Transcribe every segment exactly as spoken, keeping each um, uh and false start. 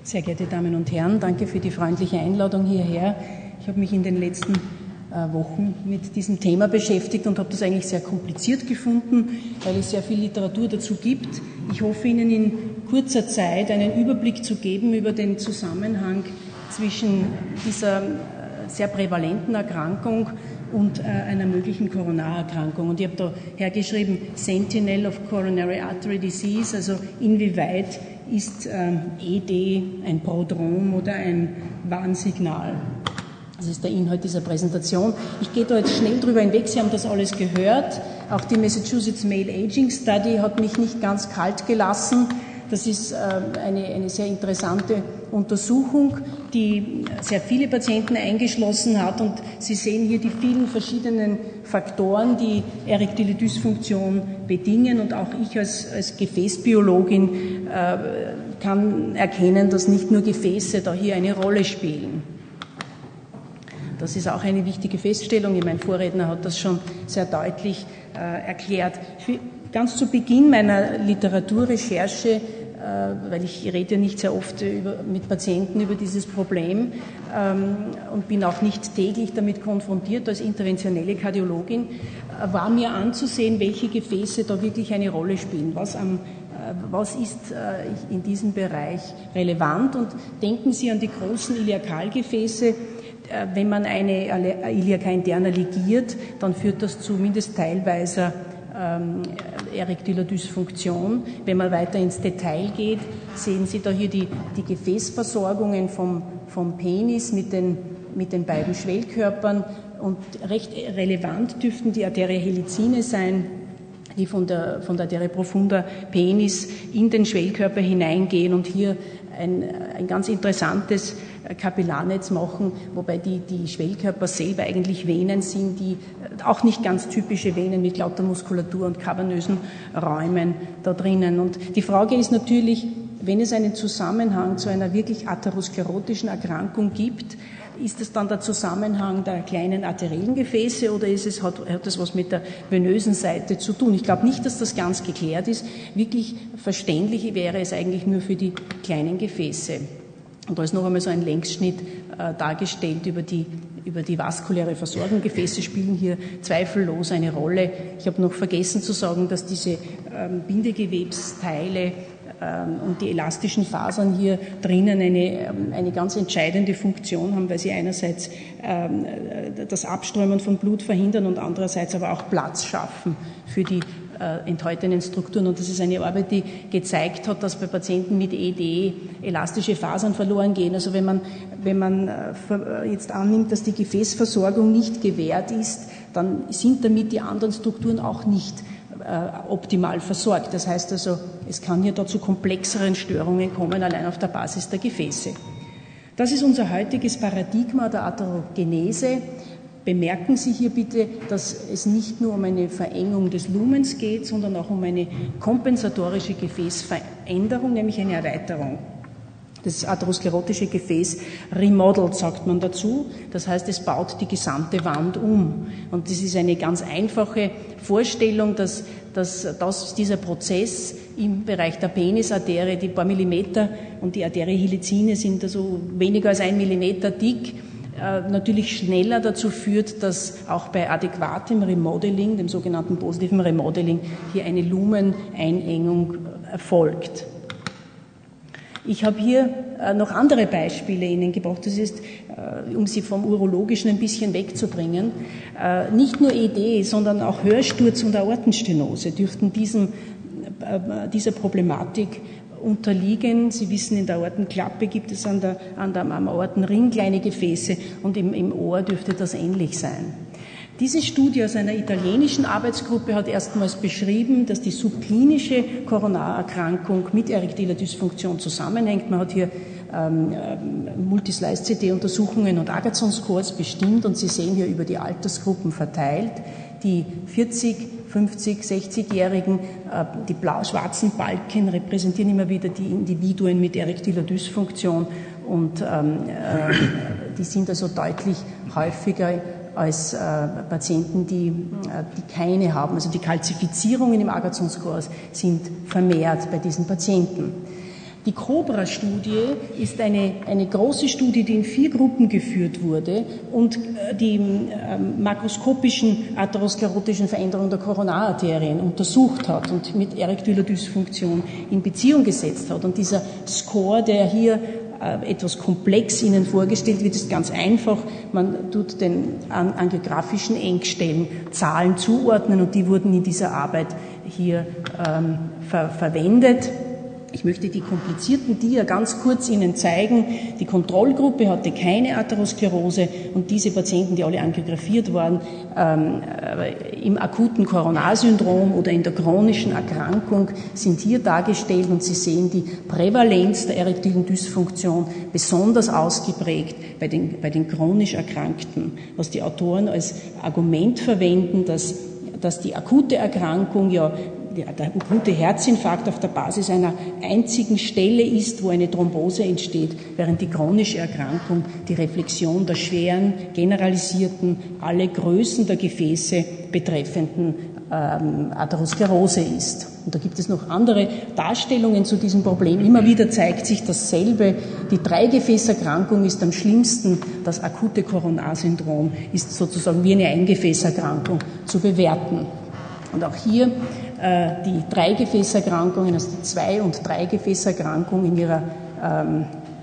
Sehr geehrte Damen und Herren, danke für die freundliche Einladung hierher. Ich habe mich in den letzten äh, Wochen mit diesem Thema beschäftigt und habe das eigentlich sehr kompliziert gefunden, weil es sehr viel Literatur dazu gibt. Ich hoffe, Ihnen in kurzer Zeit einen Überblick zu geben über den Zusammenhang zwischen dieser äh, sehr prävalenten Erkrankung und äh, einer möglichen Koronarerkrankung. Und ich habe da hergeschrieben, Sentinel of Coronary Artery Disease, also inwieweit ist ähm, E D ein Prodrom oder ein Warnsignal. Das ist der Inhalt dieser Präsentation. Ich gehe da jetzt schnell drüber hinweg, Sie haben das alles gehört. Auch die Massachusetts Male Aging Study hat mich nicht ganz kalt gelassen. Das ist äh, eine, eine sehr interessante Untersuchung, die sehr viele Patienten eingeschlossen hat. Und Sie sehen hier die vielen verschiedenen Faktoren, die erektile Dysfunktion bedingen. Und auch ich als, als Gefäßbiologin äh, kann erkennen, dass nicht nur Gefäße da hier eine Rolle spielen. Das ist auch eine wichtige Feststellung. Mein Vorredner hat das schon sehr deutlich äh, erklärt. Für, ganz zu Beginn meiner Literaturrecherche, äh, weil ich rede ja nicht sehr oft über, mit Patienten über dieses Problem ähm, und bin auch nicht täglich damit konfrontiert als interventionelle Kardiologin, äh, war mir anzusehen, welche Gefäße da wirklich eine Rolle spielen, was am Was ist in diesem Bereich relevant? Und denken Sie an die großen Iliakalgefäße. Wenn man eine Iliaca interna ligiert, dann führt das zumindest teilweise ähm, erektiler Dysfunktion. Wenn man weiter ins Detail geht, sehen Sie da hier die, die Gefäßversorgungen vom, vom Penis mit den, mit den beiden Schwellkörpern. Und recht relevant dürften die Arteria helicine sein, die von der, von der Arteria profunda penis in den Schwellkörper hineingehen und hier ein, ein ganz interessantes Kapillarnetz machen, wobei die, die Schwellkörper selber eigentlich Venen sind, die auch nicht ganz typische Venen mit lauter Muskulatur und kavernösen Räumen da drinnen. Und die Frage ist natürlich, wenn es einen Zusammenhang zu einer wirklich atherosklerotischen Erkrankung gibt, ist es dann der Zusammenhang der kleinen arteriellen Gefäße oder ist es, hat, hat das was mit der venösen Seite zu tun? Ich glaube nicht, dass das ganz geklärt ist. Wirklich verständlich wäre es eigentlich nur für die kleinen Gefäße. Und da ist noch einmal so ein Längsschnitt äh, dargestellt über die, über die vaskuläre Versorgung. Gefäße spielen hier zweifellos eine Rolle. Ich habe noch vergessen zu sagen, dass diese ähm, Bindegewebsteile und die elastischen Fasern hier drinnen eine, eine ganz entscheidende Funktion haben, weil sie einerseits ähm, das Abströmen von Blut verhindern und andererseits aber auch Platz schaffen für die äh, enthaltenen Strukturen. Und das ist eine Arbeit, die gezeigt hat, dass bei Patienten mit E D elastische Fasern verloren gehen. Also wenn man, wenn man äh, jetzt annimmt, dass die Gefäßversorgung nicht gewährt ist, dann sind damit die anderen Strukturen auch nicht optimal versorgt. Das heißt also, es kann hier da zu komplexeren Störungen kommen, allein auf der Basis der Gefäße. Das ist unser heutiges Paradigma der Atherogenese. Bemerken Sie hier bitte, dass es nicht nur um eine Verengung des Lumens geht, sondern auch um eine kompensatorische Gefäßveränderung, nämlich eine Erweiterung. Das atherosklerotische Gefäß remodelt, sagt man dazu. Das heißt, es baut die gesamte Wand um. Und das ist eine ganz einfache Vorstellung, dass, dass, dass dieser Prozess im Bereich der Penisarterie, die paar Millimeter und die Arteria helicine sind also weniger als ein Millimeter dick, äh, natürlich schneller dazu führt, dass auch bei adäquatem Remodeling, dem sogenannten positiven Remodeling, hier eine Lumeneinengung erfolgt. Ich habe hier äh, noch andere Beispiele Ihnen gebracht, das ist, äh, um Sie vom Urologischen ein bisschen wegzubringen. Äh, nicht nur E D, sondern auch Hörsturz und Aortenstenose dürften diesem, äh, dieser Problematik unterliegen. Sie wissen, in der Aortenklappe gibt es an der, an der, am Aortenring kleine Gefäße und im, im Ohr dürfte das ähnlich sein. Diese Studie aus einer italienischen Arbeitsgruppe hat erstmals beschrieben, dass die subklinische Koronarerkrankung mit erektiler Dysfunktion zusammenhängt. Man hat hier ähm, Multislice-C T-Untersuchungen und Agathon-Scores bestimmt und Sie sehen hier über die Altersgruppen verteilt die vierzig, fünfzig, sechzigjährigen, äh, die blau-schwarzen Balken repräsentieren immer wieder die Individuen mit erektiler Dysfunktion und ähm, äh, die sind also deutlich häufiger als äh, Patienten, die, äh, die keine haben. Also die Kalzifizierungen im Agathon-Score sind vermehrt bei diesen Patienten. Die COBRA-Studie ist eine, eine große Studie, die in vier Gruppen geführt wurde und die ähm, makroskopischen atherosklerotischen Veränderungen der Koronararterien untersucht hat und mit erektiler Dysfunktion in Beziehung gesetzt hat. Und dieser Score, der hier äh, etwas komplex Ihnen vorgestellt wird, ist ganz einfach. Man tut den an, angiografischen Engstellen Zahlen zuordnen und die wurden in dieser Arbeit hier ähm, ver, verwendet. Ich möchte die komplizierten Dia ganz kurz Ihnen zeigen. Die Kontrollgruppe hatte keine Atherosklerose und diese Patienten, die alle angiografiert waren, ähm, äh, im akuten Koronarsyndrom oder in der chronischen Erkrankung sind hier dargestellt und Sie sehen die Prävalenz der erektilen Dysfunktion besonders ausgeprägt bei den, bei den chronisch Erkrankten, was die Autoren als Argument verwenden, dass, dass die akute Erkrankung ja der akute Herzinfarkt auf der Basis einer einzigen Stelle ist, wo eine Thrombose entsteht, während die chronische Erkrankung die Reflexion der schweren, generalisierten, alle Größen der Gefäße betreffenden ähm, Atherosklerose ist. Und da gibt es noch andere Darstellungen zu diesem Problem. Immer wieder zeigt sich dasselbe. Die Dreigefäßerkrankung ist am schlimmsten. Das akute Koronarsyndrom ist sozusagen wie eine Eingefäßerkrankung zu bewerten. Und auch hier äh, die Dreigefäßerkrankungen, also die Zwei- und Dreigefäßerkrankung in ihrer, ähm,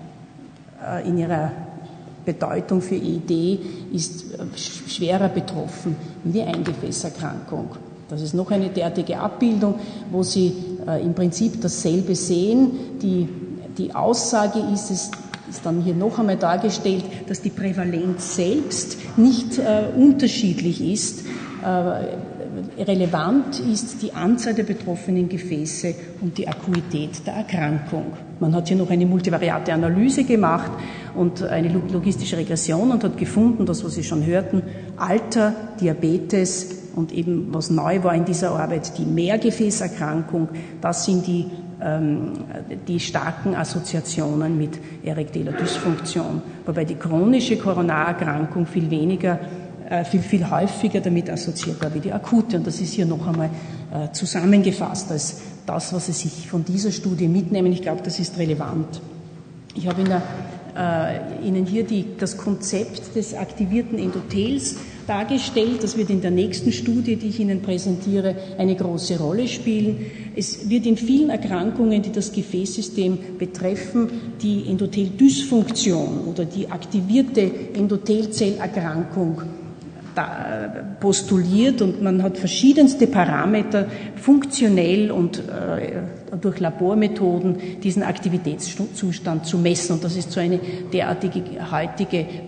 äh, in ihrer Bedeutung für E E D ist äh, schwerer betroffen wie die Eingefäßerkrankung. Das ist noch eine derartige Abbildung, wo Sie äh, im Prinzip dasselbe sehen. Die, die Aussage ist, es ist dann hier noch einmal dargestellt, dass die Prävalenz selbst nicht äh, unterschiedlich ist. Äh, Relevant ist die Anzahl der betroffenen Gefäße und die Akuität der Erkrankung. Man hat hier noch eine multivariate Analyse gemacht und eine logistische Regression und hat gefunden, das, was Sie schon hörten, Alter, Diabetes und eben, was neu war in dieser Arbeit, die Mehrgefäßerkrankung, das sind die, ähm, die starken Assoziationen mit erektiler Dysfunktion, wobei die chronische Koronarerkrankung viel weniger viel, viel häufiger damit assoziiert war wie die akute. Und das ist hier noch einmal äh, zusammengefasst als das, was Sie sich von dieser Studie mitnehmen. Ich glaube, das ist relevant. Ich habe Ihnen, äh, Ihnen hier die, das Konzept des aktivierten Endothels dargestellt. Das wird in der nächsten Studie, die ich Ihnen präsentiere, eine große Rolle spielen. Es wird in vielen Erkrankungen, die das Gefäßsystem betreffen, die Endotheldysfunktion oder die aktivierte Endothelzellerkrankung postuliert und man hat verschiedenste Parameter funktionell und äh, durch Labormethoden diesen Aktivitätszustand zu messen. Und das ist so eine derartige heutige äh,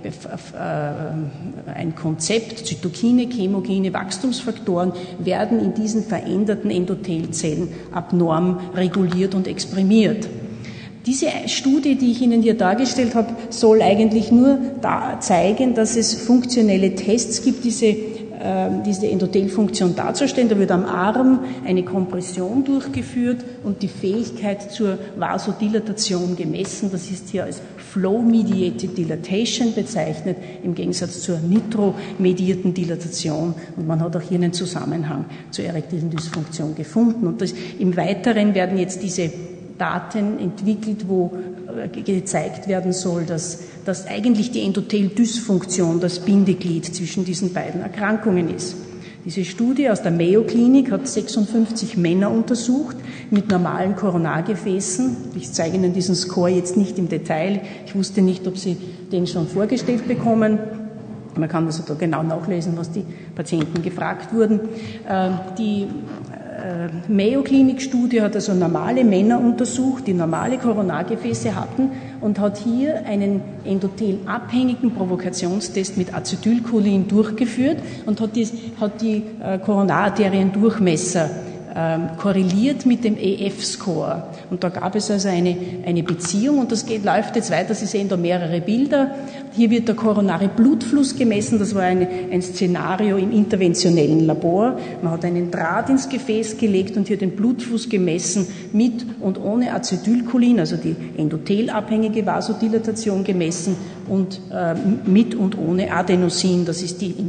ein Konzept. Zytokine, Chemogene, Wachstumsfaktoren werden in diesen veränderten Endothelzellen abnorm reguliert und exprimiert. Diese Studie, die ich Ihnen hier dargestellt habe, soll eigentlich nur da zeigen, dass es funktionelle Tests gibt, diese, äh, diese Endothelfunktion darzustellen. Da wird am Arm eine Kompression durchgeführt und die Fähigkeit zur Vasodilatation gemessen. Das ist hier als Flow-Mediated Dilatation bezeichnet, im Gegensatz zur Nitro-medierten Dilatation. Und man hat auch hier einen Zusammenhang zur erektilen Dysfunktion gefunden. Und das, im Weiteren werden jetzt diese Daten entwickelt, wo gezeigt werden soll, dass, dass eigentlich die Endotheldysfunktion das Bindeglied zwischen diesen beiden Erkrankungen ist. Diese Studie aus der Mayo Klinik hat sechsundfünfzig Männer untersucht mit normalen Koronargefäßen. Ich zeige Ihnen diesen Score jetzt nicht im Detail. Ich wusste nicht, ob Sie den schon vorgestellt bekommen. Man kann also da genau nachlesen, was die Patienten gefragt wurden. Die Mayo-Klinik-Studie hat also normale Männer untersucht, die normale Koronargefäße hatten und hat hier einen endothelabhängigen Provokationstest mit Acetylcholin durchgeführt und hat die, hat die äh, Koronararteriendurchmesser ähm, korreliert mit dem E F-Score. Und da gab es also eine, eine Beziehung und das geht, läuft jetzt weiter. Sie sehen da mehrere Bilder. Hier wird der koronare Blutfluss gemessen. Das war eine, ein Szenario im interventionellen Labor. Man hat einen Draht ins Gefäß gelegt und hier den Blutfluss gemessen mit und ohne Acetylcholin, also die endothelabhängige Vasodilatation gemessen und äh, mit und ohne Adenosin. Das ist die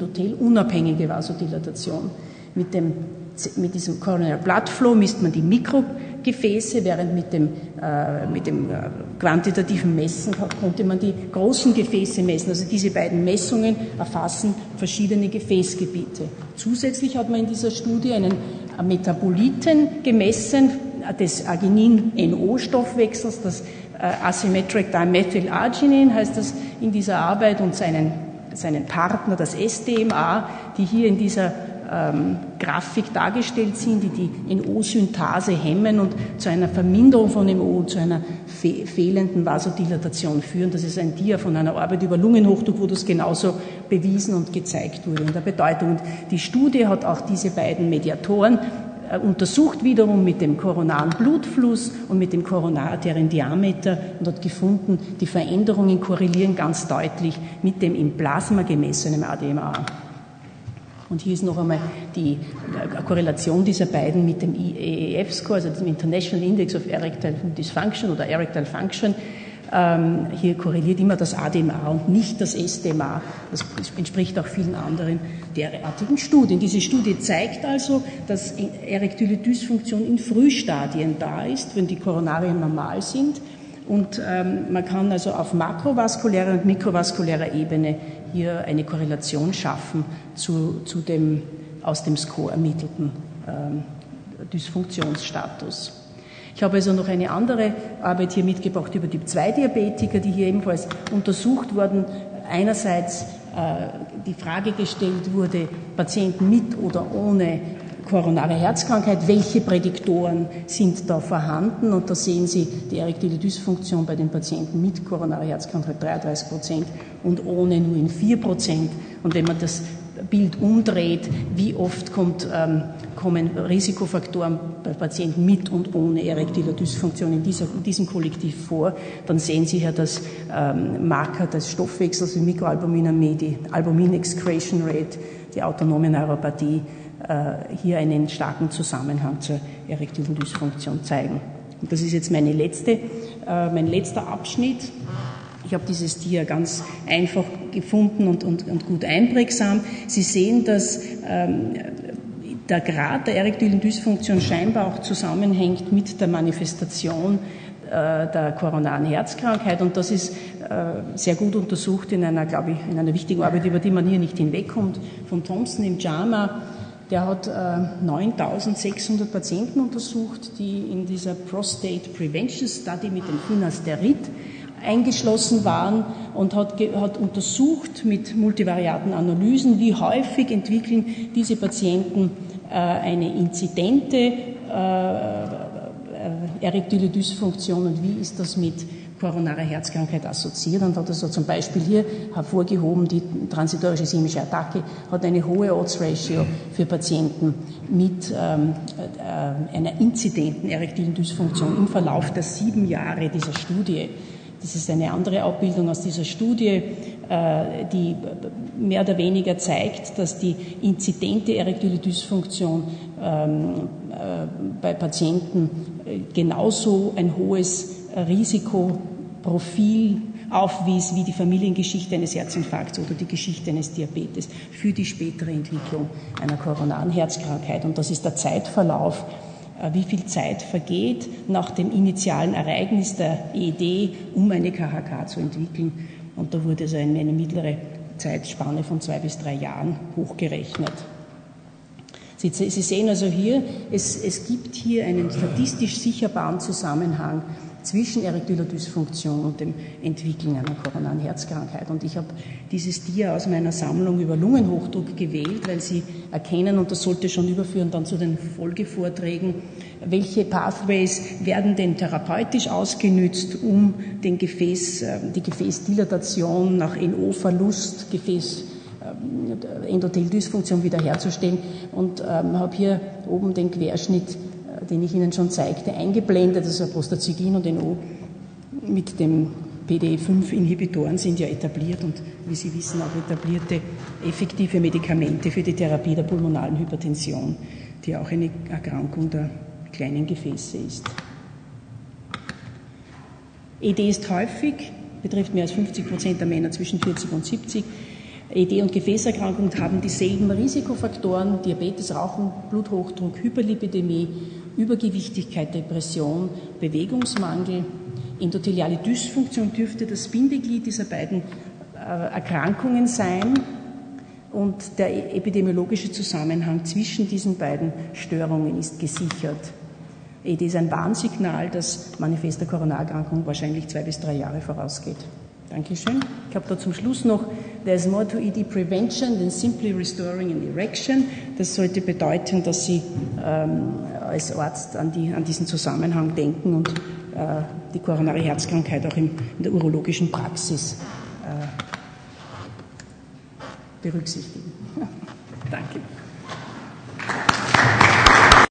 endothelunabhängige Vasodilatation. Mit dem Mit diesem Coronary Blood Flow misst man die Mikro, Gefäße, während mit dem, äh, mit dem äh, quantitativen Messen konnte man die großen Gefäße messen. Also diese beiden Messungen erfassen verschiedene Gefäßgebiete. Zusätzlich hat man in dieser Studie einen Metaboliten gemessen des Arginin-N O-Stoffwechsels, das äh, Asymmetric Dimethylarginin heißt das in dieser Arbeit, und seinen, seinen Partner, das S D M A, die hier in dieser ähm, Grafik dargestellt sind, die die N O-Synthase hemmen und zu einer Verminderung von N O, zu einer fe- fehlenden Vasodilatation führen. Das ist ein Dia von einer Arbeit über Lungenhochdruck, wo das genauso bewiesen und gezeigt wurde in der Bedeutung. Und die Studie hat auch diese beiden Mediatoren äh, untersucht, wiederum mit dem koronaren Blutfluss und mit dem Koronararteriendiameter, und hat gefunden, die Veränderungen korrelieren ganz deutlich mit dem im Plasma gemessenen A D M A. Und hier ist noch einmal die Korrelation dieser beiden mit dem I E F-Score, also dem International Index of Erectile Dysfunction oder Erectile Function. Ähm, hier korreliert immer das A D M A und nicht das S D M A. Das entspricht auch vielen anderen derartigen Studien. Diese Studie zeigt also, dass erektile Dysfunktion in Frühstadien da ist, wenn die Koronarien normal sind. Und ähm, man kann also auf makrovaskulärer und mikrovaskulärer Ebene hier eine Korrelation schaffen zu, zu dem aus dem Score ermittelten ähm, Dysfunktionsstatus. Ich habe also noch eine andere Arbeit hier mitgebracht über Typ zwei Diabetiker, die hier ebenfalls untersucht wurden. Einerseits äh, die Frage gestellt wurde, Patienten mit oder ohne koronare Herzkrankheit, welche Prädiktoren sind da vorhanden? Und da sehen Sie die erektile Dysfunktion bei den Patienten mit koronarer Herzkrankheit dreiunddreißig Prozent und ohne nur in vier Prozent. Und wenn man das Bild umdreht, wie oft kommt, ähm, kommen Risikofaktoren bei Patienten mit und ohne erektiler Dysfunktion in, dieser, in diesem Kollektiv vor, dann sehen Sie hier das ähm, Marker des Stoffwechsels, die Mikroalbuminamie, die Albumin-Excretion Rate, die autonome Neuropathie, hier einen starken Zusammenhang zur erektilen Dysfunktion zeigen. Und das ist jetzt meine letzte, äh, mein letzter Abschnitt. Ich habe dieses Dia ganz einfach gefunden und, und, und gut einprägsam. Sie sehen, dass ähm, der Grad der erektilen Dysfunktion scheinbar auch zusammenhängt mit der Manifestation äh, der koronaren Herzkrankheit, und das ist äh, sehr gut untersucht in einer, glaube ich, in einer wichtigen Arbeit, über die man hier nicht hinwegkommt, von Thompson im JAMA. Der hat äh, neuntausendsechshundert Patienten untersucht, die in dieser Prostate Prevention Study mit dem Finasterid eingeschlossen waren, und hat, ge- hat untersucht mit multivariaten Analysen, wie häufig entwickeln diese Patienten äh, eine inzidente äh, äh, erektile Dysfunktion und wie ist das mit koronarer Herzkrankheit assoziiert, und hat also zum Beispiel hier hervorgehoben, die transitorische ischämische Attacke hat eine hohe Odds-Ratio für Patienten mit ähm, äh, einer inzidenten erektilen Dysfunktion im Verlauf der sieben Jahre dieser Studie. Das ist eine andere Abbildung aus dieser Studie, äh, die mehr oder weniger zeigt, dass die inzidente erektile Dysfunktion ähm, äh, bei Patienten äh, genauso ein hohes Risikoprofil aufwies wie die Familiengeschichte eines Herzinfarkts oder die Geschichte eines Diabetes für die spätere Entwicklung einer koronaren Herzkrankheit. Und das ist der Zeitverlauf, wie viel Zeit vergeht nach dem initialen Ereignis der E E D, um eine K H K zu entwickeln. Und da wurde so eine mittlere Zeitspanne von zwei bis drei Jahren hochgerechnet. Sie, Sie sehen also hier, es, es gibt hier einen statistisch sicherbaren Zusammenhang zwischen erektiler Dysfunktion und dem Entwickeln einer koronaren Herzkrankheit. Und ich habe dieses Dia aus meiner Sammlung über Lungenhochdruck gewählt, weil Sie erkennen, und das sollte schon überführen dann zu den Folgevorträgen, welche Pathways werden denn therapeutisch ausgenützt, um den Gefäß, die Gefäßdilatation nach N O-Verlust, Gefäß Endothel-Dysfunktion wiederherzustellen, und ähm, habe hier oben den Querschnitt, äh, den ich Ihnen schon zeigte, eingeblendet. Also Prostaglandin und N O mit dem P D E fünf Inhibitoren sind ja etabliert und, wie Sie wissen, auch etablierte effektive Medikamente für die Therapie der pulmonalen Hypertension, die auch eine Erkrankung der kleinen Gefäße ist. E D ist häufig, betrifft mehr als fünfzig Prozent der Männer zwischen vierzig und siebzig. E D und Gefäßerkrankung haben dieselben Risikofaktoren: Diabetes, Rauchen, Bluthochdruck, Hyperlipidämie, Übergewichtigkeit, Depression, Bewegungsmangel. Endotheliale Dysfunktion dürfte das Bindeglied dieser beiden Erkrankungen sein und der epidemiologische Zusammenhang zwischen diesen beiden Störungen ist gesichert. E D ist ein Warnsignal, das manifester Coronarerkrankung wahrscheinlich zwei bis drei Jahre vorausgeht. Dankeschön. Ich habe da zum Schluss noch, there is more to E D prevention than simply restoring an erection. Das sollte bedeuten, dass Sie ähm, als Arzt an, die, an diesen Zusammenhang denken und äh, die koronare Herzkrankheit auch in, in der urologischen Praxis äh, berücksichtigen. Danke.